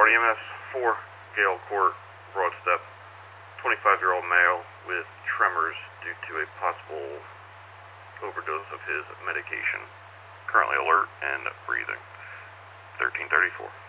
Florida EMS 4, Gale Court, Broadstep, 25-year-old male with tremors due to a possible overdose of his medication. Currently alert and breathing. 1334.